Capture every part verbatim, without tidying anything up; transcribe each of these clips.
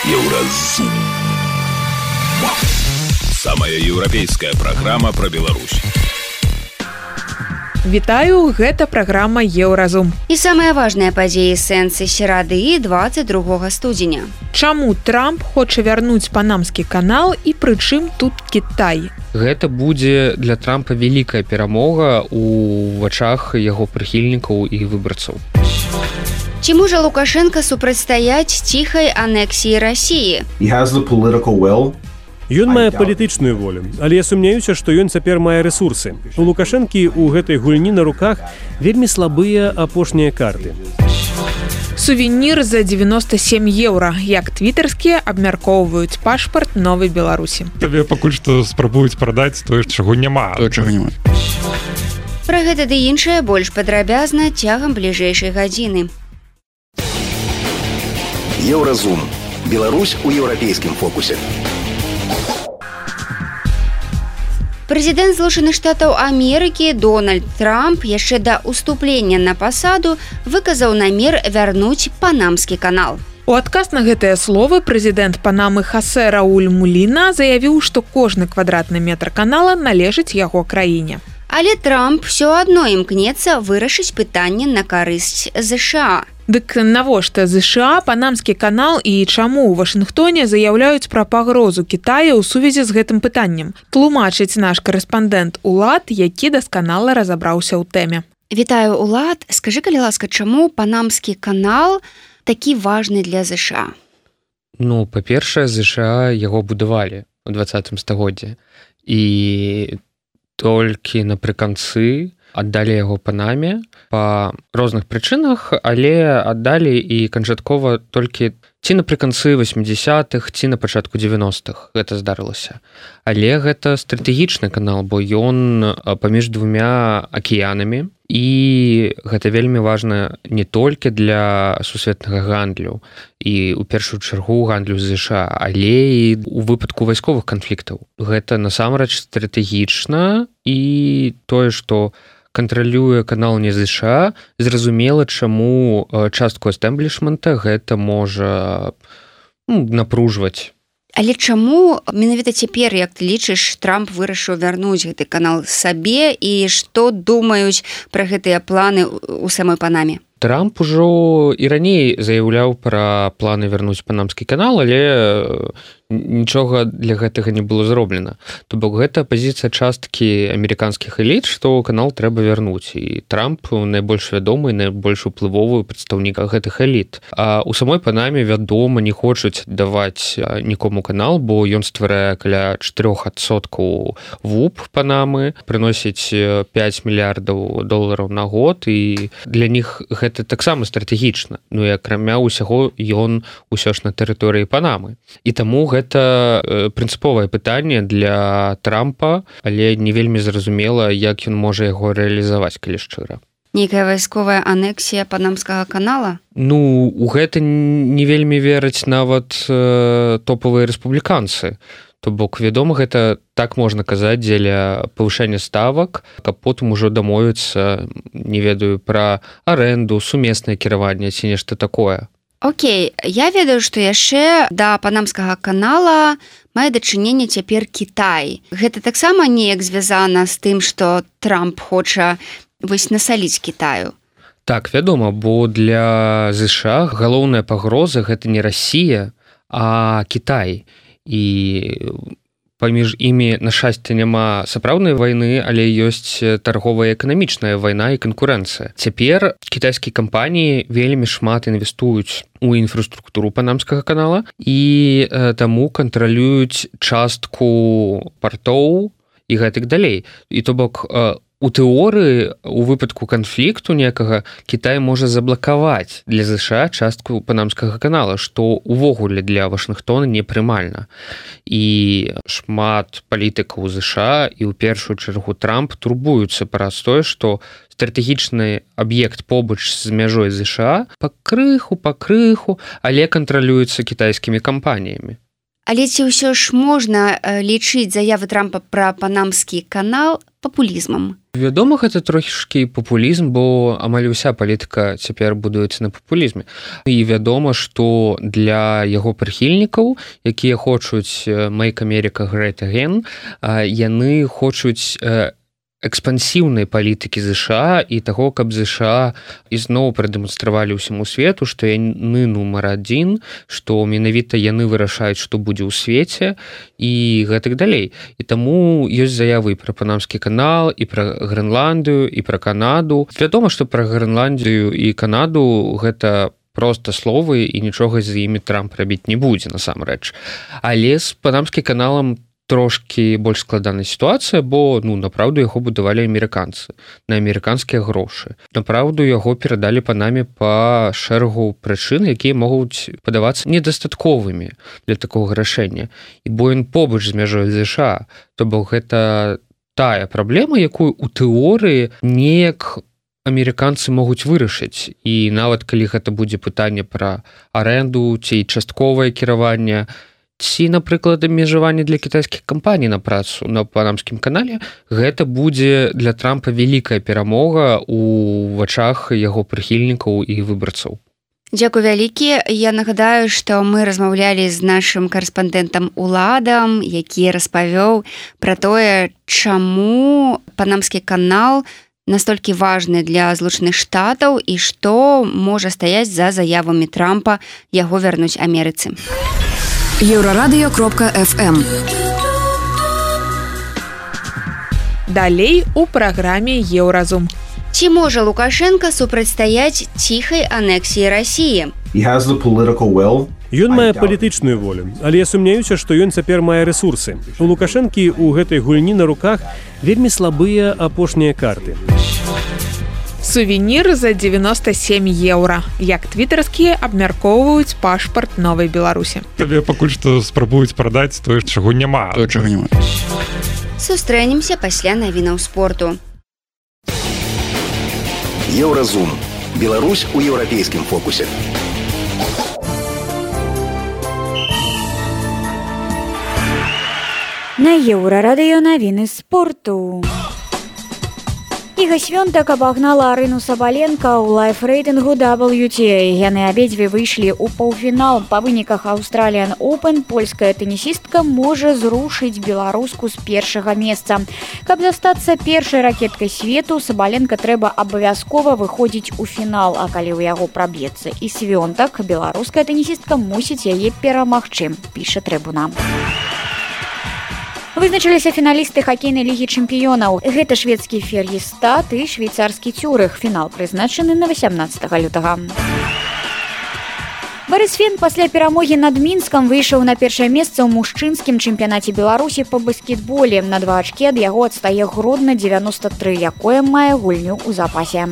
Еўразум. Самая еўрапейская праграма пра Беларусь. Вітаю, гэта праграма Еўразум. І самыя важныя падзеі сэнсы серады двадцать другога студзеня. Чаму Трамп хоча вярнуць панамскі канал і прычым тут Кітай? Гэта будзе для Трампа вялікая перамога ў вачах яго прыхільнікаў і выбарцаў. Ці можа Лукашенка супрацьстаяць ціхай анексіі Расіі? He has the political will. Ён мае палітычную волю, але я сумняюся, што ён цяпер мае рэсурсы. У Лукашэнкі ў гэтай гульні на руках вельмі слабыя апошнія карты. Сувенір за девяносто семь еўра. Як твітарскія абмяркоўваюць пашпарт новай Беларусі. Табе пакуль што спрабуюць прадаць тое, чаго няма. Тое, чаго няма. Пра гэта ды іншае больш падрабязна цягам бліжэйшай гадзіны. Еўразум. Беларусь у еўрапейскім фокусе. Прэзідэнт Злучаных Штатаў Амерыкі Дональд Трамп яшчэ да ўступлення на пасаду выказаў намер вярнуць панамскі канал. У адказ на гэтыя словы прэзідэнт Панамы Хасе Рауль Муліна заявіў, што кожны квадратны метр канала належыць яго краіне. Але Трамп ўсё адно імкнецца вырашыць пытанне на карысць ЗША. Дык навошта ЗША панамскі канал і чаму ў Вашынгтоне заяўляюць пра пагрозу Кітая ў сувязі з гэтым пытаннем? Тлумачыць наш карэспандэнт Улад, які дасканала разабраўся ў тэме. Вітаю, Улад. Скажы, калі ласка, чаму панамскі канал такі важны для ЗША? Ну, па-першае, ЗША яго будавалі ў двадцатым стагоддзі. І толькі напрыканцы аддалі яго Панаме па розных прычынах, але аддалі і канчаткова толькі ці напрыканцы восьмідзясятых, ці на пачатку дзевяностых гэта здарылася. Але гэта стратэгічны канал, бо ён паміж двумя акіянамі, і гэта вельмі важна не толькі для сусветнага гандлю і ў першую чаргу гандлю ЗША, але і ў выпадку вайсковых канфліктаў. Гэта насамрэч стратэгічна, і тое, што кантралюе канал не ЗША, зразумела, чаму частку эстэмблішмента гэта можа ну, напружваць. Але чаму менавіта цяпер, як ты лічыш, Трамп вырашыў вярнуць гэты канал сабе, і што думаюць пра гэтыя планы ў самой Панаме? Трамп ужо і раней заяўляў пра планы вярнуць панамскі канал, але нічога для гэтага не было зроблена. То бок гэта пазіцыя часткі амерыканскіх эліт, што канал трэба вярнуць. І Трамп найбольш вядомы, найбольш уплывовы прадстаўнік гэтых эліт. А ў самой Панаме, вядома, не хочуць даваць нікому канал, бо ён стварае каля чатырох адсоткаў вуп Панамы, прыносіць пяць мільярдаў долараў на год, і для них гэта таксама стратэгічна. Ну і акрамя ўсяго ён усё ж на тэрыторыі Панамы. І таму гэта прынцыповае пытанне для Трампа, але не вельмі зразумела, як ён можа яго рэалізаваць, калі шчыра. Нейкая вайсковая анексія панамскага канала? Ну, у гэта не вельмі вераць нават э, топавыя рэспубліканцы. То бок, вядома, гэта так можна казаць дзеля павышэння ставак, каб потым ужо дамовіцца, не ведаю, пра арэнду, сумеснае кіраванне ці нешта такое. Окей, я ведаю, што яшчэ да панамскага канала мае дачыненне цяпер Кітай. Гэта таксама неяк звязана з тым, што Трамп хоча вось насаліць Кітаю. Так, вядома, бо для ЗША галоўная пагроза гэта не Расія, а Кітай. І паміж імі, на шчасце, няма сапраўднай вайны, але ёсць тарговая эканамічная вайна і канкурэнцыя. Цяпер кітайскія кампаніі вельмі шмат інвестуюць у інфраструктуру панамскага канала і э, таму кантралююць частку партоў і гэтак далей. І то бок э, у тэорыі, у выпадку канфлікту некага, Кітай можа заблакаваць для ЗША частку панамскага канала, што увогуле для Вашынгтона непрымальна. І шмат палітыкаў ЗША і ў першую чаргу Трамп турбуюцца праз тое, што стратэгічны аб'ект побач з мяжой ЗША пакрыху, пакрыху, але кантралюецца кітайскімі кампаніямі. Але ці ўсё ж можна лічыць заявы Трампа пра панамскі канал папулізмам? Вядома, гэта трошкі папулізм, бо амаль уся палітыка цяпер будуецца на папулізме. І вядома, што для яго прыхільнікаў, якія хочуць «Make America Great Again», яны хочуць экспансіўнай палітыкі ЗША і таго, каб ЗША ізноў прадэманстравалі ўсяму свету, што яны нумар адзін, што менавіта яны вырашаюць, што будзе ў свеце і гэтак далей. І таму ёсць заявы пра панамскі канал, і пра Грэнландыю, і пра Канаду. Вядома, што пра Грэнландыю і Канаду гэта проста словы, і нічога з імі Трамп рабіць не будзе, насамрэч. Але з панамскім каналам трошки больш складаная сітуацыя, бо ну напраўду яго будавалі амерыканцы на амерыканскія грошы. Напраўду яго перадалі Панаме па шэрагу прычын, якія могуць падавацца недастатковымі для такога рашэння. І бо ён побач з мяжой ЗША, то бок гэта тая праблема, якую у тэорыі неяк амерыканцы могуць вырашыць. І нават калі гэта будзе пытанне пра аренду ці частковае кіраванне, ці, напрыклад, абмежаванне для кітайскіх кампаній на працу на панамскім канале, гэта будзе для Трампа вялікая перамога ў вачах яго прыхільнікаў і выбарцаў. Дзякуй вялікі. Я нагадаю, што мы размаўлялі з нашым карэспандэнтам Уладам, які распавёў пра тое, чаму панамскі канал настолькі важны для Злучаных Штатаў і што можа стаяць за заявамі Трампа яго вярнуць Амерыцы. еўрарадыё кропка эф эм. Далей у праграме Еўразум. Ці можа Лукашенка супрацьстаяць ціхай анексіі Расіі? He has the political will. Ён мае палітычную волю, але я сумняюся, што ён цяпер мае рэсурсы. У Лукашэнкі ў гэтай гульні на руках вельмі слабыя апошнія карты. Сувенір за девяносто семь еўра. Як твітарскія абмяркоўваюць пашпарт новай Беларусі. Табе пакуль што спрабуюць прадаць тое, чаго няма. Тое, чаго няма. Сустрэнемся пасля навінаў спорту. Еўразум. Беларусь у еўрапейскім фокусе. На Еўрарадыё навіны спорту. Іга Свёнтак абагнала Арыну Сабаленка ў лайф-рэйтынгу дабл ю ти эй. Яны абедзве выйшлі ў паўфінал. Па выніках Australian Open польская тэнісістка можа зрушыць беларуску з першага месца. Каб застацца першай ракеткай свету, Сабаленка трэба абавязкова выходзіць у фінал, а калі ў яго праб'ецца і Свёнтак, беларуская тэнісістка мусіць яе перамагчы, піша Трыбуна. Вызначыліся фіналісты хакейнай лігі чэмпіёнаў. Гэта шведскі Фер'естад і швейцарскі Цюрых. Фінал прызначаны на васямнаццатага лютага. Барыс Фен пасля перамогі над Мінскам выйшаў на першае месца ў мужчынскім чэмпіянаце Беларусі па баскетболе. На два ачкі ад яго адстае Гродна девяносто три, якое мае гульню ў запасе.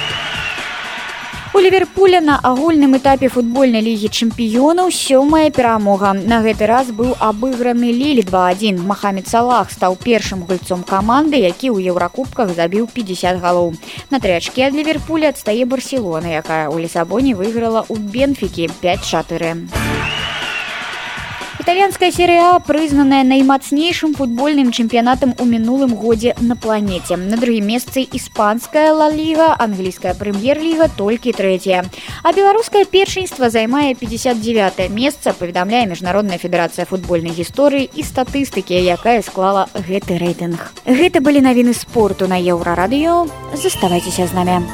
У Ліверпуля на агульным этапе футбольнай лігі чэмпіёнаў сёмая перамога. На гэты раз быў абыграны Ліль два адзін. Махамед Салах стаў першым гульцом каманды, які ў еўракубках забіў пятьдесят галоў. На тры ачкі ад Ліверпуля адстае Барселона, якая ў Лісабоне выйграла ў Бенфікі пять чатыры. Італьянская серыя А прызнаная наймацнейшым футбольным чэмпіянатам у мінулым годзе на планеце. На другім месцы іспанская Ла Ліга, англійская прэм'ер-ліга толькі трэцяя. А беларускае першынства займае пятьдесят девятое месца, паведамляе Міжнародная федэрацыя футбольнай гісторыі і статыстыкі, якая склала гэты рэйтынг. Гэта былі навіны спорту на Еўрарадыё. Заставайцеся з намі.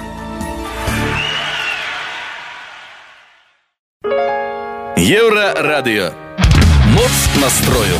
Еўрарадыё. Моц настрою.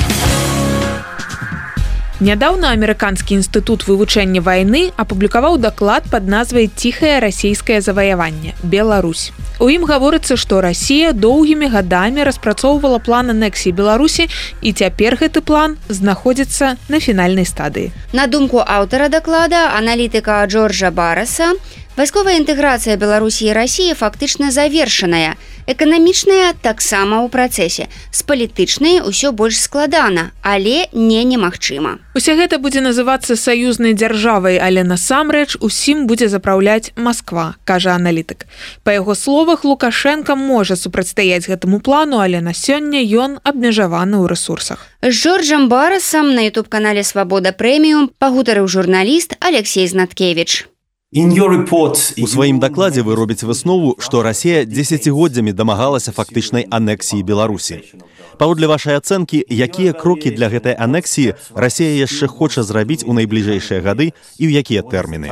Нядаўна амерыканскі інстытут вывучэння вайны апублікаваў даклад пад назвай «Ціхае расійскае заваяванне. Беларусь». У ім гаворыцца, што Расія доўгімі гадамі распрацоўвала план анексіі Беларусі, і цяпер гэты план знаходзіцца на фінальнай стадыі. На думку аўтара даклада, аналітыка Джорджа Бараса, Вайсковая інтэграцыя Беларусі і Расіі фактычна завершаная. Эканамічная таксама ў працэсе. З палітычнай усё больш складана, але не немагчыма. Усе гэта будзе называцца саюзнай дзяржавай, але насамрэч усім будзе запраўляць Масква, кажа аналітык. Па яго словах, Лукашенко можа супрацьстаяць гэтаму плану, але на сёння ён абмежаваны ў рэсурсах. З Жоржам Барасам на ютуб-канале «Свабода Прэміум» пагутарыў журналіст Алексей Знаткевич. У сваім дакладзе вы робіце выснову, што Расія дзесяцігоддзямі дамагалася фактычнай анексіі Беларусі. Паводле вашай ацэнкі, якія крокі для гэтай анексіі Расія яшчэ хоча зрабіць у найбліжэйшыя гады і ў якія тэрміны?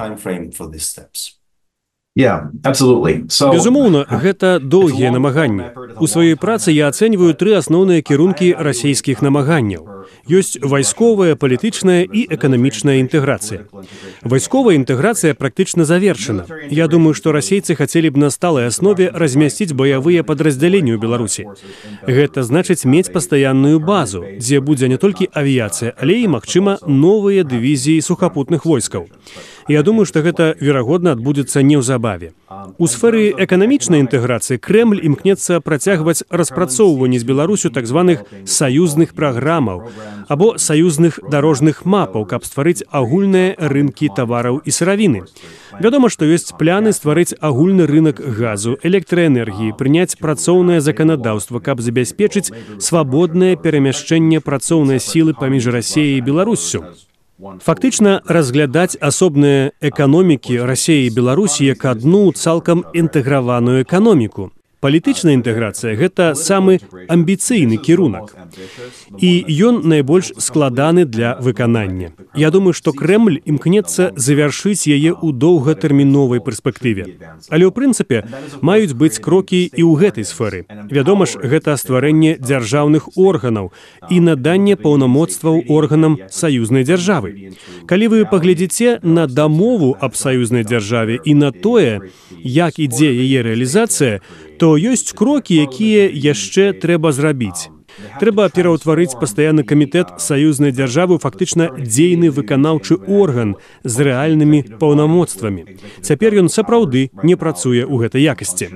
Безумоўна, гэта доўгія намаганні. У сваёй працы я ацэньваю тры асноўныя кірункі расійскіх намаганняў. Ёсць вайсковая, палітычная і эканамічная інтэграцыя. Вайсковая інтэграцыя практычна завершана. Я думаю, што расейцы хацелі б на сталай аснове размясціць баявыя падраздзяленні ў Беларусі. Гэта значыць мець пастаянную базу, дзе будзе не толькі авіяцыя, але і, магчыма, новыя дывізіі сухапутных войскаў. Я думаю, што гэта, верагодна, адбудзецца неўзабаве. У сферы эканамічнай інтэграцыі Крэмль імкнецца працягваць распрацоўванне з Беларусю так званых саюзных праграмаў або саюзных дарожных мапаў, каб стварыць агульныя рынкі тавараў і сыравіны. Вядома, што ёсць пляны стварыць агульны рынак газу, электраэнергіі, прыняць працоўнае заканадаўства, каб забяспечыць свабоднае перамяшчэнне працоўнай сілы паміж Расіяй і Беларуссю. Фактычна разглядаць асобныя эканомікі Расіі і Беларусі як адну цалкам інтэграваную эканоміку. Палітычная інтэграцыя – гэта самы амбіцыйны кірунак. І ён найбольш складаны для выканання. Я думаю, што Крэмль імкнецца завяршыць яе ў доўгатэрміновай перспектыве. Але ў прынцыпе маюць быць крокі і ў гэтай сферы. Вядома ж, гэта стварэнне дзяржаўных органаў і наданне паўнамоцтваў органам саюзнай дзяржавы. Калі вы паглядзіце на дамову аб саюзнай дзяржаве і на тое, як ідзе яе рэалізацыя, то ёсць крокі, якія яшчэ трэба зрабіць. Трэба пераўтварыць пастаянны камітэт саюзнай дзяржавы ў фактычна дзейны выканаўчы орган з рэальнымі паўнамоцтвамі. Цяпер ён сапраўды не працуе ў гэтай якасці.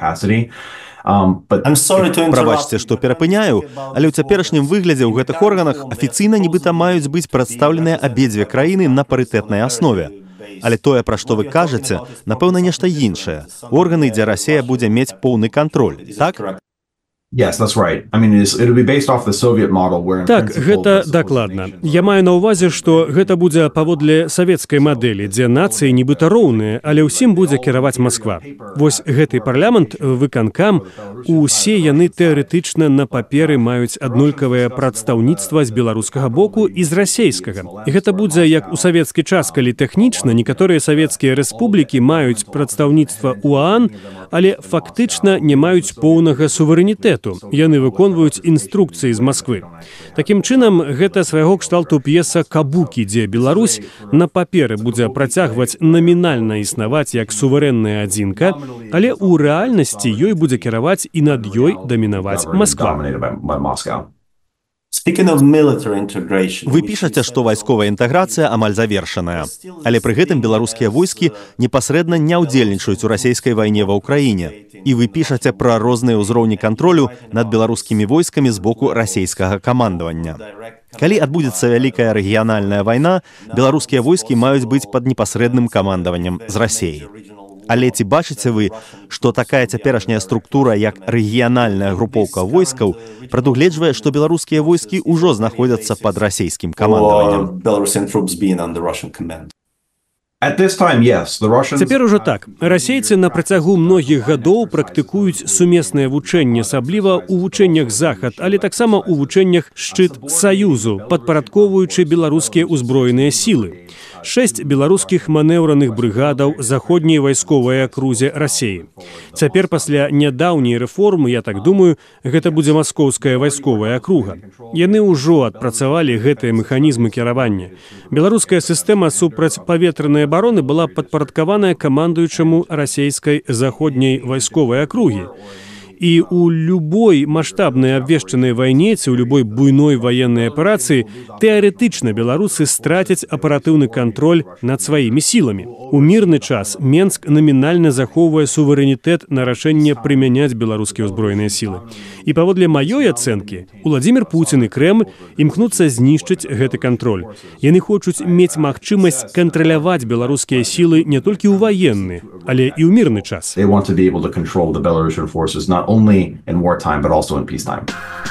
Прабачце, што перапыняю, але ў цяперашнім выглядзе ў гэтых органах афіцыйна нібыта маюць быць прадстаўленыя абедзве краіны на парытэтнай аснове. Але тое, пра што вы кажаце, напэўна, нешта іншае. Органы, дзе Расія будзе мець поўны кантроль, так? Так, гэта дакладна. Я маю на ўвазе, што гэта будзе паводле савецкай мадэлі, дзе нацыі нібыта роўныя, але ўсім будзе кіраваць Масква. Вось гэты парламент, выканкам, усе яны тэарэтычна на паперы маюць аднолькавае прадстаўніцтва з беларускага боку і з расейскага. І гэта будзе як у савецкі час, калі тэхнічна некаторыя савецкія рэспублікі маюць прадстаўніцтва ў ААН, але фактычна не маюць поўнага суверэнітэту. Яны выконваюць інструкцыі з Масквы. Такім чынам, гэта свайго кшталту п'еса «Кабукі», дзе Беларусь на паперы будзе працягваць намінальна існаваць як суверэнная адзінка, але ў рэальнасці ёй будзе кіраваць і над ёй дамінаваць Масква. Вы пішаце, што вайсковая інтэграцыя амаль завершаная, але пры гэтым беларускія войскі непасрэдна не ўдзельнічаюць у расійскай вайне ва ўкраіне. І вы пішаце пра розныя ўзроўні кантролю над беларускімі войскамі з боку расійскага камандавання. Калі адбудзецца вялікая рэгіянальная вайна, беларускія войскі маюць быць пад непасрэдным камандаваннем з Расіі. Але ці бачыце вы, што такая цяперашняя структура, як рэгіянальная групоўка войскаў, прадугледжвае, што беларускія войскі ўжо знаходзяцца пад расійскім камандаваннем? Цяпер ужо так. Расейцы на працягу многіх гадоў практыкуюць сумеснае вучэнне, асабліва ў вучэннях Захад, але таксама ў вучэннях шчыт Саюзу, падпарадкоўваючы беларускія ўзброеныя сілы. Шэсць беларускіх манеўраных брыгадаў заходняй вайсковай акрузе Расіі. Цяпер пасля нядаўняй рэформы, я так думаю, гэта будзе маскоўская вайсковая акруга. Яны ўжо адпрацавалі гэтыя механізмы кіравання. Беларуская сістэма супрацьпаветранай абароны была падпарадкаваная камандуючаму расійскай заходняй вайсковай акругі. І ў любой маштабнай абвешчанай вайне ці ў любой буйной ваеннай аперацыі тэарэтычна беларусы страцяць аператыўны кантроль над сваімі сіламі. У мірны час Менск намінальна захоўвае суверэнітэт на рашэнне прымяняць беларускія ўзброеныя сілы. І паводле маёй ацэнкі, Уладзімір Пуцін і Крэмль імкнуцца знішчыць гэты кантроль. Яны хочуць мець магчымасць кантраляваць беларускія сілы не толькі ў ваенны, але і ў мірны час. They want to be able to control the Belarusian forces not only in wartime but also in peacetime.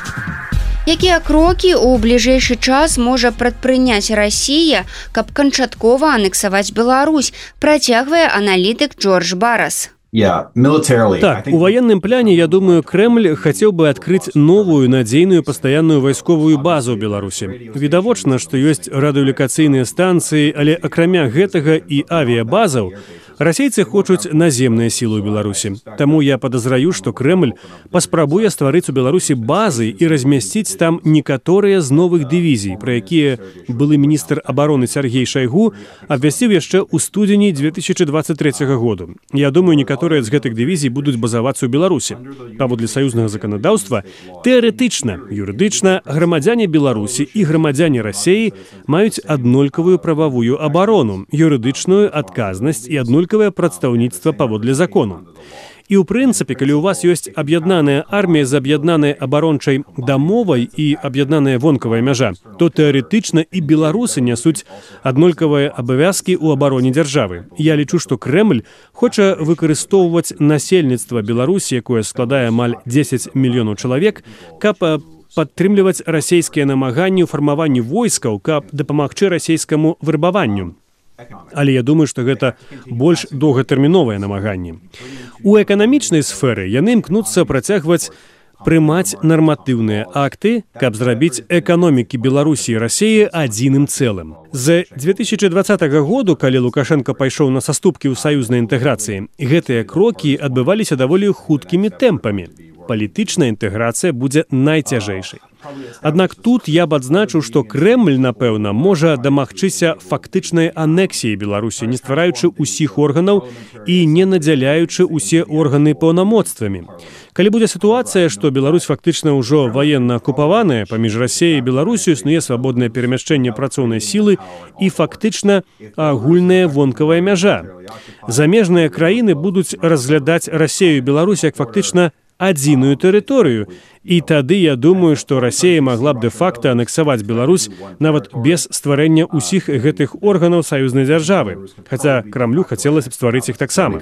Якія крокі ў бліжэйшы час можа прадпрыняць Расія, каб канчаткова анексаваць Беларусь, працягвае аналітык Джордж Барас. Yeah, militarily, так, у военном плане, я думаю, Кремль хотел бы открыть новую, надзейную, постоянную войсковую базу в Беларуси. Відавочна, что есть радиолокацыйныя станции, але акрамя гэтага и авиабазаў, расейцы хочуць наземныя сілы ў Беларусі. Таму я падазраю, што Крэмль паспрабуе стварыць у Беларусі базы і размясціць там некаторыя з новых дывізій, пра якія былы міністр абароны Сергей Шайгу абвясціў яшчэ ў студзені две тысячи двадцать третьего году. Я думаю, некаторыя з гэтых дывізій будуць базавацца ў Беларусі. Паводле саюзнага заканадаўства, тэарэтычна, юрыдычна грамадзяне Беларусі і грамадзяне Расіі маюць аднолькавую прававую абарону, юрыдычную адказнасць і аднолькавую прадстаўніцтва паводле закону. І ў прынцыпе, калі ў вас ёсць аб'яднаная армія з аб'яднанай абарончай дамовай і аб'яднаная вонкавая мяжа, то тэарэтычна і беларусы нясуць аднолькавыя абавязкі ў абароне дзяржавы. Я лічу, што Крэмль хоча выкарыстоўваць насельніцтва Беларусі, якое складае амаль дзесяць мільёнаў чалавек, каб падтрымліваць расейскія намаганні ў фармаванні войскаў, каб дапамагчы расейскаму вербаванню. Але я думаю, што гэта больш доўгатэрміновыя намаганні. У эканамічнай сферы яны імкнуцца працягваць прымаць нарматыўныя акты, каб зрабіць эканомікі Беларусі і Расіі адзіным цэлым. З две тысячи двадцатого году, калі Лукашенко пайшоў на саступкі ў саюзнай інтэграцыі, гэтыя крокі адбываліся даволі хуткімі тэмпамі. Палітычная інтэграцыя будзе найцяжэйшай. Аднак тут я б адзначыў, што Крэмль, напэўна, можа дамагчыся фактычнай анексіі Беларусі, не ствараючы ўсіх органаў і не надзяляючы ўсе органы паўнамоцтвамі. Калі будзе сітуацыя, што Беларусь фактычна ўжо ваенна акупаваная, паміж Расіяй і Беларусю існуе свабоднае перамяшчэнне працоўнай сілы і фактычна агульная вонкавая мяжа. Замежныя краіны будуць разглядаць Расію і Беларусь як фактычна адзіную тэрыторыю. І тады я думаю, што Расія магла б дэ-факта анексаваць Беларусь нават без стварэння ўсіх гэтых органаў саюзнай дзяржавы. Хаця Крамлю хацелася б стварыць іх таксама.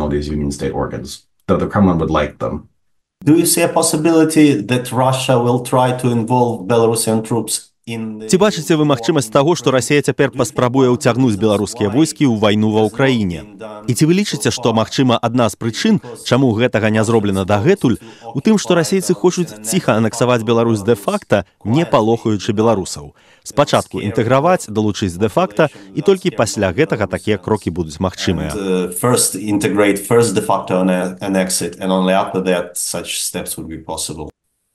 Do you see a possibility that Russia will try to involve Belarusian troops? Ці бачыце вы магчымасць таго, што Расія цяпер паспрабуе ўцягнуць беларускія войскі ў вайну ва ўкраіне? І ці вы лічыце, што, магчыма, адна з прычын, чаму гэтага не зроблена дагэтуль, у тым, што расейцы хочуць ціха анексаваць Беларусь дэ-факта, не палохаючы беларусаў. Спачатку інтэграваць, далучыць дэ-факта, і толькі пасля гэтага такія крокі будуць магчымыя. First integrate, first de facto annex it, and only after that such steps would be possible.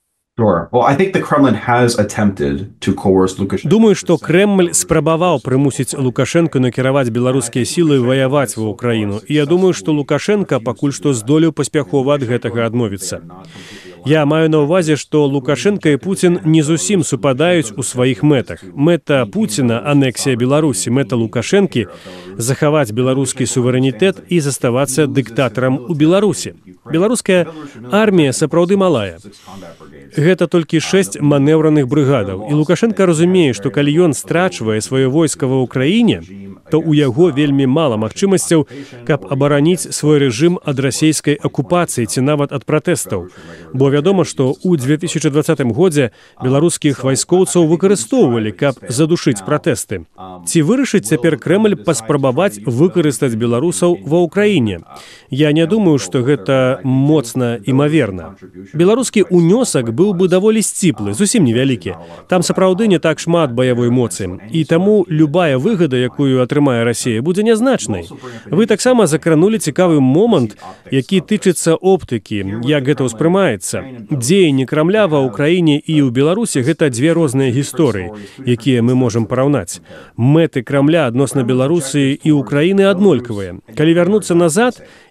Думаю, што Крэмль спрабаваў прымусіць Лукашенко накіраваць беларускія сілы ваяваць ва ўкраіну. І я думаю, што Лукашенко пакуль што здолеў паспяхова ад гэтага адмовіцца. Я маю на ўвазе, што Лукашенко і Пуцін не зусім супадаюць у сваіх мэтах. Мэта Пуціна – анексія Беларусі, мэта Лукашэнкі – захаваць беларускі суверэнітэт і заставацца дыктатарам у Беларусі. Беларуская армія сапраўды малая. Гэта толькі шэсць манеўраных брыгадаў. І Лукашенко разумее, што калі ён страчвае сваё войска ва ўкраіне, то ў яго вельмі мала магчымасцяў, каб абараніць свой рэжым ад расійскай акупацыі ці нават ад пратэстаў. Бо вядома, што ў две тысячи двадцатым годзе беларускіх вайскоўцаў выкарыстоўвалі, каб задушыць пратэсты. Ці вырашыць цяпер Крэмль паспрабаваць выкарыстаць беларусаў ва ўкраіне? Я не думаю, што гэта моцна імаверна. Беларускі ўнёсак быў бы даволі сціплы, зусім невялікі. Там сапраўды не так шмат баявой моцы. І таму любая выгада, якую атрымае Расія, будзе нязначнай. Вы таксама закранулі цікавы момант, які тычыцца оптыкі, як гэта ўспрымаецца. Дзеянні Крамля ва ўкраіне і ў Беларусі – гэта дзве розныя гісторыі, якія мы можам параўнаць. Мэты Крамля адносна Беларусі і Украіны аднолькавыя. Калі вярнуцца назад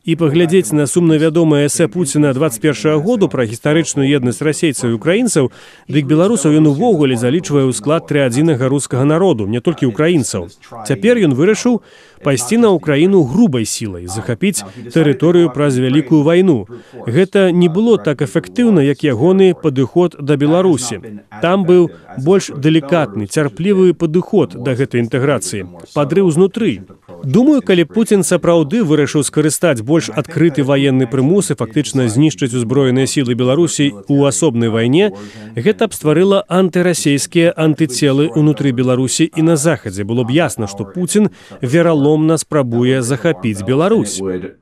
і паглядзець на сумна вядомае эсэ Пуціна двадцать першага году пра гістарычную еднасць расейцаў і украінцаў, дык беларусаў ён увогуле залічвае ў склад трыадзінага рускага народу, не толькі украінцаў. Цяпер ён вырашыў пайсці на Украіну грубай сілай, захапіць тэрыторыю праз вялікую вайну. Гэта не было так эфектыўна, як ягоны падыход да Беларусі. Там быў больш далікатны, цярплівы падыход да гэтай інтэграцыі, падрыў знутры. Думаю, калі Пуцін сапраўды вырашыў скарыстаць больш адкрыты ваенны прымус і фактычна знішчыць узброеныя сілы Беларусі ў асобнай вайне, гэта б стварыла антырасейскія антыцелы ўнутры Беларусі і на захадзе. Было б ясна, што Пуцін вераломна спрабуе захапіць Беларусь.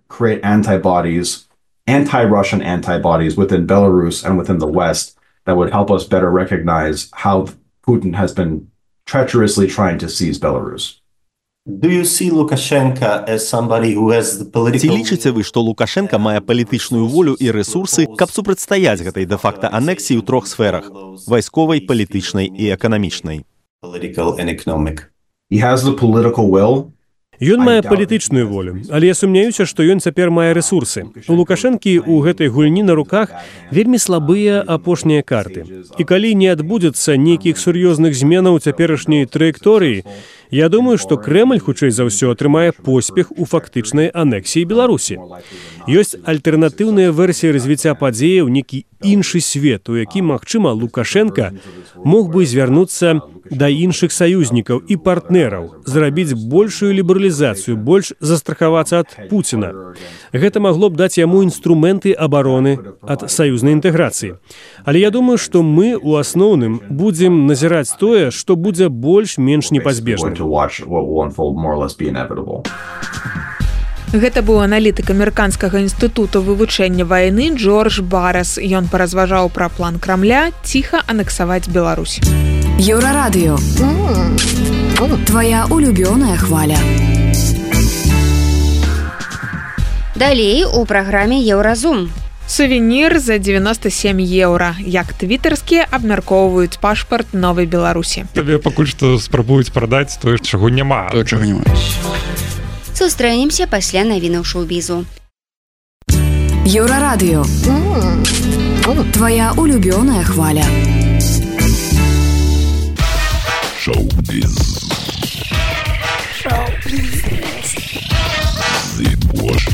Anti-Russian antibodies within Belarus and within the West that would help us better recognize how Putin has been treacherously trying to seize Belarus. Do you see Lukashenko as somebody who has the political... Ці лічыце вы, што Лукашенка мае палітычную волю і рэсурсы, каб супрацьстаяць гэтай дэ-факта анексіі ў трох сферах – вайсковай, палітычнай і эканамічнай? Political and economic. He has the political will. Ён мае палітычную волю, але я сумняюся, што ён цяпер мае рэсурсы. У Лукашэнкі ў гэтай гульні на руках вельмі слабыя апошнія карты. І калі не адбудзецца нейкіх сур'ёзных зменаў цяперашняй траекторыі, я думаю, што Крэмль, хутчэй за ўсё, атрымае поспех у фактычнай анексіі Беларусі. Ёсць альтэрнатыўная версія развіцця падзеяў, нейкі іншы свет, у які, магчыма, Лукашенка мог бы звярнуцца да іншых саюзнікаў і партнераў, зрабіць большую лібералізацыю, больш застрахавацца ад Пуціна. Гэта магло б даць яму інструменты абароны ад саюзнай інтэграцыі. Але я думаю, што мы, у асноўным, будзем назіраць тое, што будзе больш-менш непазбежным. Гэта быў аналітык амерыканскага інстытуту вывучэння вайны Джордж Барас. Ён паразважаў пра план Крамля ціха анексаваць Беларусь. Еўрарадыё. Твая улюбёная хваля. Далей у праграме Еўразум. Сувенір за девяносто семь еўра. Як твітарскія абмяркоўваюць пашпарт новай Беларусі. Табе пакуль што спрабуюць прадаць тое, чаго няма. Тое, чаго няма. Сустрэнемся пасля навінаў шоу-бізу. Еўрарадыё. Твая улюбёная хваля. Шоу-біз. Шоу-біз.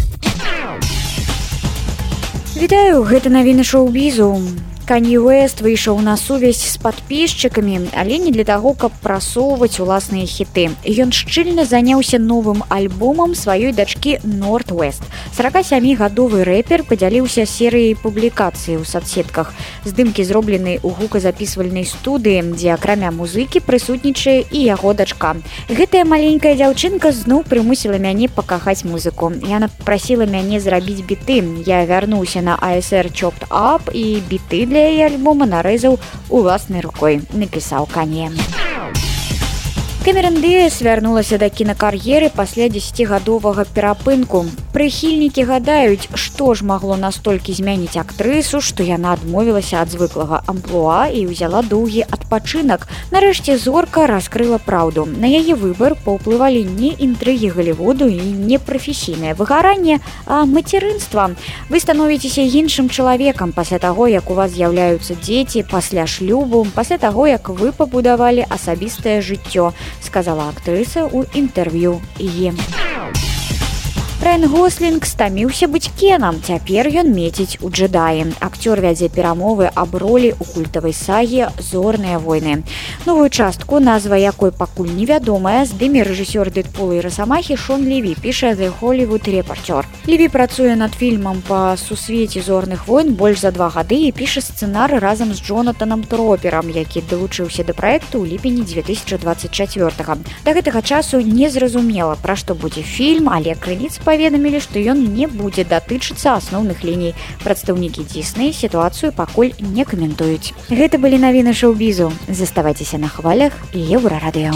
Вітаю, гэта навіны шоу-бізу. Канье Уэст выйшаў на сувязь з падпісчыкамі, але не для таго, каб прасоўваць уласныя хіты. Ён шчыльна заняўся новым альбомам сваёй дачкі North West. сорокасямігадовы рэпер падзяліўся серыяй публікацый у соцсетках. Здымкі зроблены ў гуказапісвальнай студыі, дзе акрамя музыкі прысутнічае і яго дачка. Гэтая маленькая дзяўчынка зноў прымусіла мяне пакахаць музыку. Яна прасіла мяне зрабіць біты. Я вярнуўся на эй эс эр Chopped Up і біты для яе альбома нарэзаў уласнай рукой, напісаў Канье. Кэмерон Дыяс вярнулася да кінакар'еры пасля дзесяцігадовага перапынку. Прыхільнікі гадаюць, што ж магло настолькі змяніць актрысу, што яна адмовілася ад звыклага амплуа і ўзяла доўгі адпачынак. Нарэшце зорка раскрыла праўду. На яе выбар паўплывалі не інтрыгі Галівуду і не прафесійнае выгаранне, а мацярынства. Вы становіцеся іншым чалавекам пасля таго, як у вас з'яўляюцца дзеці, пасля шлюбу, пасля таго, як вы пабудавалі асабістае жыццё, сказала актрыса ў інтэрв'ю ім. Райан Гослінг стаміўся быць Кенам, цяпер ён меціць у джедаі. Акцёр вядзе перамовы аб ролі ў культавай саге «Зорныя войны». Новую частку, назва якой пакуль невядомая, здыме рэжысёр Дэдпула і Расамахі Шон Леві, піша The Hollywood Reporter. Леві працуе над фільмам па сусвеце «Зорных войн» больш за два гады і піша сцэнар разам з Джонатанам Троперам, які далучыўся да праекту ў ліпені две тысячы дваццаць чацвёртага. Да гэтага часу незразумела, пра што будзе фільм, але крыніцы паведамілі, што ён не будзе датычыцца асноўных ліній. Прадстаўнікі Disney сітуацыю пакуль не каментуюць. Гэта былі навіны шоу-бізу. Заставайцеся на хвалях Еўрарадыё.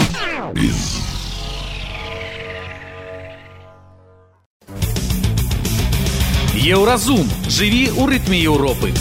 Еўразум. Жыві ў рытме Еўропы.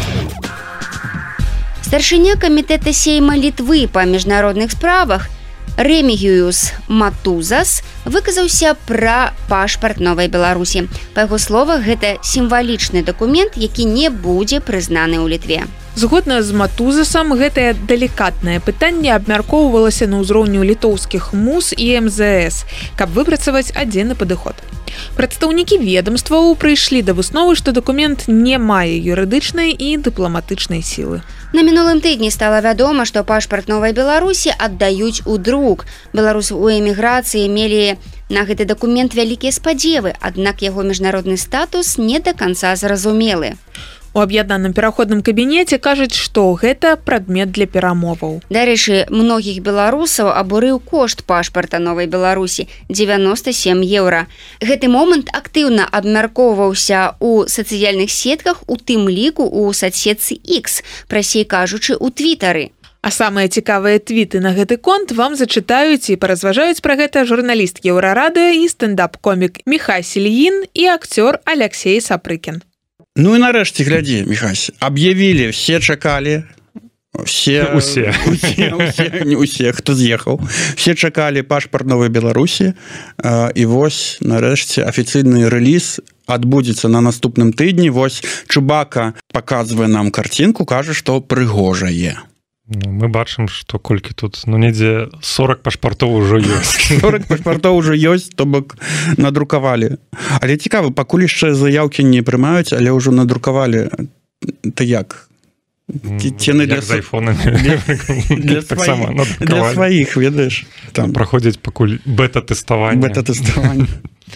Старшыня камітэта Сейма Літвы па міжнародных справах Рэмігіюс Матузас выказаўся пра пашпарт Новай Беларусі. Па яго словах, гэта сімвалічны дакумент, які не будзе прызнаны ў Літве. Згодна з Матузасам, гэтае далікатнае пытанне абмяркоўвалася на ўзроўню літоўскіх муз і эм зэ эс, каб выпрацаваць адзіны падыход. Прадстаўнікі ведомстваў прыйшлі да высновы, што дакумент не мае юрыдычнай і дыпламатычнай сілы. На мінулым тыдні стала вядома, што пашпарт Новай Беларусі аддаюць у друк. Беларусы ў эміграцыі мелі на гэты дакумент вялікія спадзевы, аднак яго міжнародны статус не да канца зразумелы. У аб'яднаным пераходным кабінеце кажуць, што гэта прадмет для перамоваў. Дарэчы, многіх беларусаў абурыў кошт пашпарта Новай Беларусі дзевяноста сем еўра. Гэты момант актыўна абмяркоўваўся ў сацыяльных сетках, у тым ліку ў садсетцы X, прасей кажучы, у твітары. А самыя цікавыя твіты на гэты конт вам зачытаюць і паразважаюць пра гэта журналіст Еўрарадыё і стендап-комік Міхай Сільін і акцёр Алексей Сапрыкін. Ну і нарэшце, глядзі, Міхась, аб'явілі, все чакалі, все, усе. Усе, усе, не усе, хто з'ехаў, все чакалі пашпарт Новай Беларусі, і вось, нарэшце, афіцыйны рэліз адбудзецца на наступным тыдні. Вось Чубака паказвае нам карцінку, кажа, што прыгожае. Ну, мы бачым, што колькі тут, ну, недзе сорок пашпартоў ужо ёсць. сорок пашпартоў ужо ёсць, то бок надрукавалі. Але цікава, пакуль яшчэ заяўкі не прымаюць, але ўжо надрукавалі. Ты як? Ціны для... Як з айфонамі. Для, сваіх, для сваіх, ведаеш. Там праходзяць пакуль бета-тэставанне. Бета-тэставанне.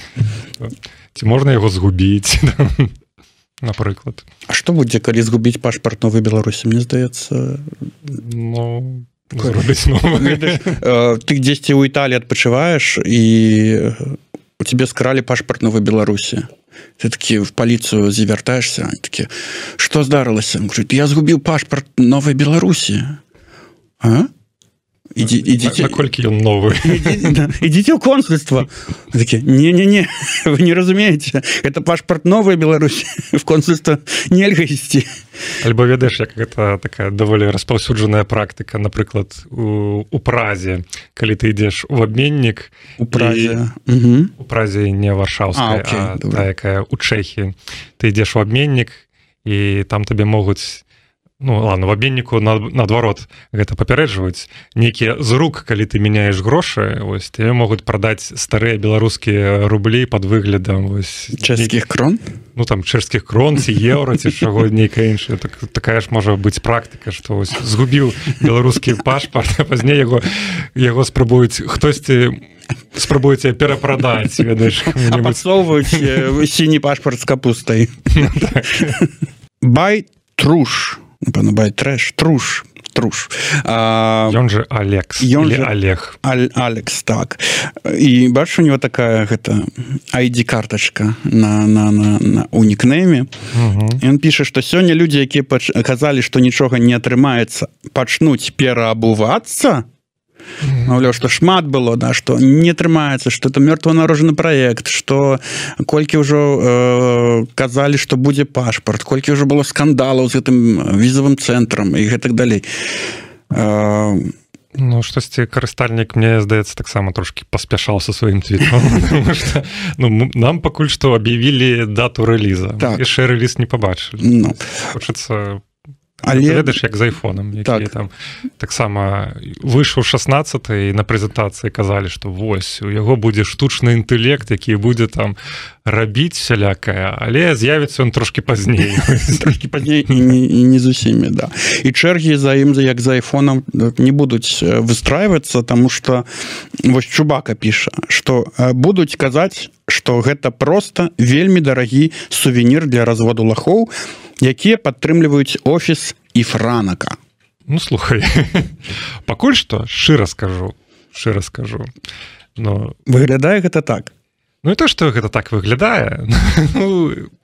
Ці можна яго згубіць? Напрыклад. А што будзе, калі згубіць пашпарт Новай Беларусі? Мне здаецца... Ну, зробіць новы. Ты дзесьці ў Італіі адпачываеш, і у цябе скралі пашпарт Новай Беларусі. Ты такі в паліцыю звяртаешся, такі, што здарылася? Я згубіў пашпарт Новай Беларусі. А? Иди, идите, наколькі ён новы? Идите ў консульство. Такі, не-не-не, вы не разумееце, это пашпарт Новай Беларусі, в консульство нельга ісці. Альбо ведаеш, як гэта такая даволі распаўсюджаная практыка, напрыклад, у, у Празе, калі ты ідзеш у абменнік, у Празе, і, угу. У Празе не варшаўская, а, окей, а та, якая у Чэхіі. Ты ідзеш у абменнік, і там табе могуць, ну, ладно, в абменніку наадварот гэта папярэджваюць. Нейкія з рук, калі ты мяняеш грошы, вось, тебе могуць прадаць старыя беларускія рублі пад выглядам, вось, чэшскіх крон? Ну, там, чэшскіх крон, ці еўра, ці чаго нейкая іншая. Так, такая ж можа быць практыка, што вось згубіў беларускі пашпарт, а пазней яго, яго спрабуюць, хтосьці спрабуеце перапрадаць, ведаеш. А падсоўваюць сіні пашпарт з капустай. Бай труш. Напэўна, бай трэш, труш, труш. А, ён же Алекс, ён или же Олег. Аль, Алекс, так. І бачу, у него такая гэта ай ди-картачка на, на, на, на, у нікнейме. Угу. Ён піша, што сёння людзі, якія пач... казалі, што нічога не атрымаецца, пачнуць пераабувацца. Маўляў, што шмат было, да, што не атрымаецца, што это мёртванароджаны праект, што колькі ўжо э, казалі, што будзе пашпарт, колькі ўжо было скандалаў з гэтым візавым цэнтрам і гэтак далей. Э, Ну, штосьці карыстальнік, мне здаецца, таксама трошкі паспяшаў са сваім твітом. Ну, нам пакуль што аб'явілі дату рэліза. Так. Яшчэ рэліз не пабачылі. Ну. Хочацца... Але... Ведаеш, як з айфонам, які так. Там таксама выйшаў шаснаццаты і на прэзентацыі казалі, што вось, у яго будзе штучны інтэлект, які будзе там рабіць сялякае, але з'явіцца ён трошкі пазней. Трошкі пазней і не, і не з усімі, да. І чэргі за ім, як за айфонам, не будуць выстрайвацца, таму што вось Чубака піша, што будуць казаць, што гэта проста вельмі дарагі сувенір для разводу лахоў, якія падтрымліваюць офіс і франака. Ну, слухай, пакуль што, шчыра скажу, шчыра скажу. Но... Выглядае гэта так. Ну, і то, што гэта так выглядае, ну,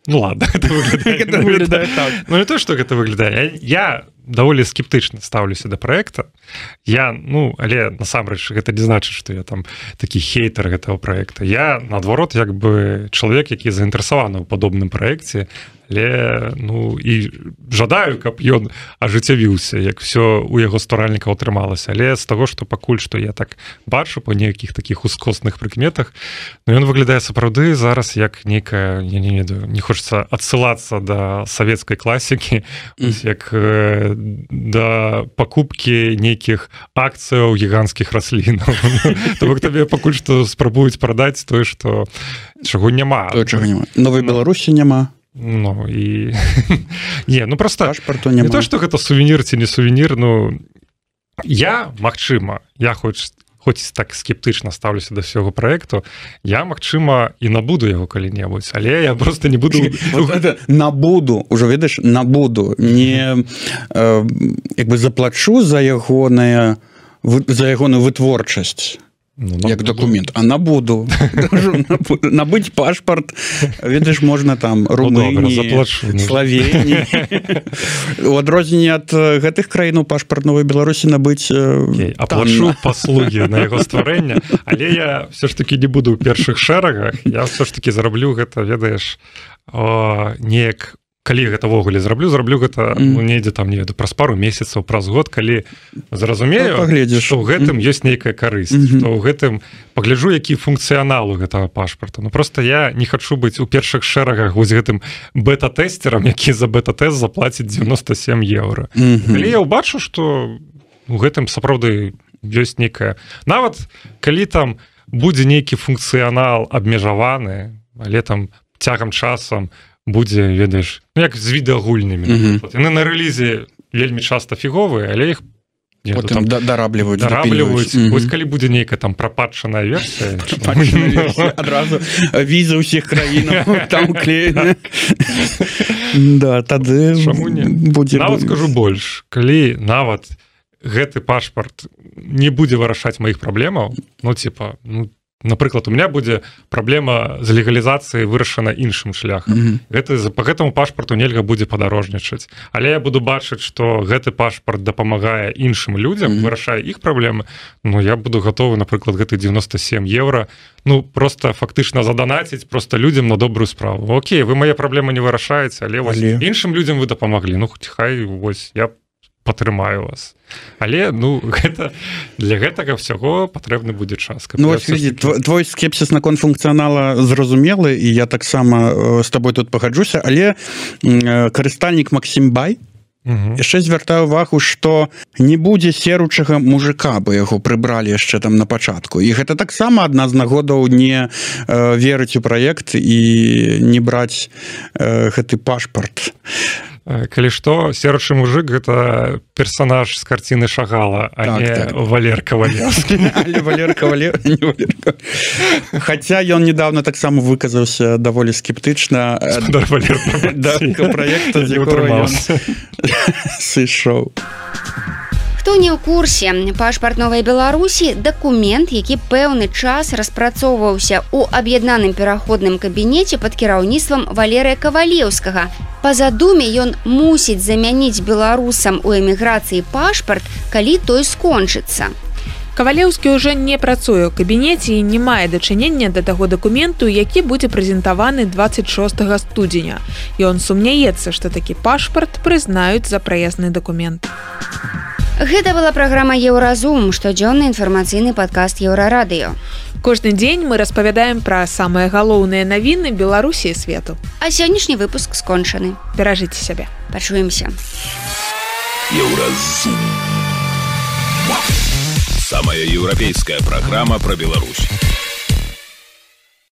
Ну ладно, это выглядает, это выглядает так. Ну не то, что это выглядает. Я даволі скептычна стаўлюся да праекта. Я, ну, але насамрэч гэта не значыць, што я там такі хейтер гэтага праекта. Я, наадварот, як бы чалавек, які заінтарэсаваны ў падобным праекце, але, ну, і жадаю, каб ён ажыццявіўся, як все у яго стваральнікаў атрымалася. Але з таго, што пакуль што я так бачу па нейкіх такіх ускосных прыкметах, ну, ён выглядае сапраўды зараз як нейкая, я не ведаю, не хочацца адсылацца да савецкай класікі, mm. як э, да пакупкі нейкіх акцыяў гіганцкіх раслінаў. То бок табе пакуль што спрабуюць прадаць тое, што чаго няма. Тое, чаго няма. Новай Беларусі няма. Ну і не, ну просто не то, што гэта сувенір ці не сувенір, ну я, магчыма, я хоць хоць так скептычна стаўлюся да ўсяго праекту, я, магчыма, і набуду яго калі-небудзь, але я просто не буду вот это набуду, ужо ведаеш, набуду, не э, як бы заплачу за ягоная за ягоную вытворчасць. Ну, як документ, а набуду набыць пашпарт, ведаеш, можна там Румыніі, Славенії. У адрозненне ад гэтых краінаў пашпарт Новай Беларусі набыць аплачу паслугі на яго стварэнне, але я все ж таки не буду ў першых шэрагах, я все ж таки зараблю гэта, ведаеш, неяк калі гэта ввогуле зраблю, зраблю гэта mm. ну, недзе там, не веду, праз пару месяцаў, праз год, калі зразумею, што ў гэтым mm. ёсць нейкая карысць, mm -hmm. што ў гэтым пагляджу, які функцыянал у гэтага пашпарта. Ну, просто я не хачу быць у першых шэрагах вось гэтым бета-тэстерам, які за бета-тэст заплаціць дзевяноста сем еўра. Mm -hmm. Калі я ўбачу, што у гэтым сапраўды ёсць нейкая... Нават калі там будзе нейкі функцыянал абмежаваны, але там цягам часам будзе, ведаеш, ну, як з відэагульнымі. Mm-hmm. Яны на рэлізе вельмі часта фіговыя, але іх потым дарабліваюць. Дарабліваюць. Mm-hmm. Вось калі будзе нейкая там прапатчаная версія. Прапатчаная версія. Адразу візы ўсіх краінаў там клеены. Да, тады будзе... Нават скажу больш. Калі нават гэты пашпарт не будзе вырашаць маіх праблемаў, ну, типа, ну, напрыклад, у меня будзе праблема з легалізацыяй вырашана іншым шляхам. Mm-hmm. Гэта, по гэтаму пашпарту нельга будзе падарожнічаць. Але я буду бачыць, што гэты пашпарт дапамагае іншым людзям, mm-hmm. вырашае іх праблемы, ну, я буду гатовы, напрыклад, гэты дзевяноста сем еўра, ну, просто фактычна заданаціць просто людзям на добрую справу. Окей, вы мае праблемы не вырашаеце, але, але... Вось, іншым людзям вы дапамаглі. Ну, хоць хай, вось, я патрымаю вас. Але, ну, гэта, для гэтага всяго патрэбны будзе час. Ну, вось, види, таки... твой скепсіс наконт функцыянала зразумелы, і я таксама з табой тут пагаджуся, але карыстальнік Максім Бай яшчэ звяртаю увагу, што не будзе серучага мужика, бо яго прыбралі яшчэ там на пачатку. І гэта таксама адна з нагодаў не э, верыць у праект і не браць э, гэты пашпарт. Калі што, серучы мужик — гэта персонаж з карціны Шагала, а так, не так. Валер Кавалерскі. Але Валер Кавалер, не Валер Кавалер. Хаця ён недавно таксама выказаўся даволі скептычна да праекта, з якога ён сышоў. Хто не ў курсе, пашпарт Новай Беларусі – дакумент, які пэўны час распрацоўваўся ў аб'яднаным пераходным кабінеце пад кіраўніцтвам Валерыя Кавалеўскага. Па задуме ён мусіць замяніць беларусам у эміграцыі пашпарт, калі той скончыцца. Кавалеўскі ўжо не працуе ў кабінеце і не мае дачынення да таго дакументу, які будзе прэзентаваны дваццаць шостага студзеня. Ён сумняецца, што такі пашпарт прызнаюць за праездны дакумент. Гэта была праграма «Еўразум», штодзённы інфармацыйны падкаст «Еўрарадыё». Кожны дзень мы распавядаем пра самыя галоўныя навіны Беларусі і свету. А сённяшні выпуск скончаны. Беражыце сябе. Пачуемся. «Еўразум». Самая еўрапейская праграма пра Беларусь.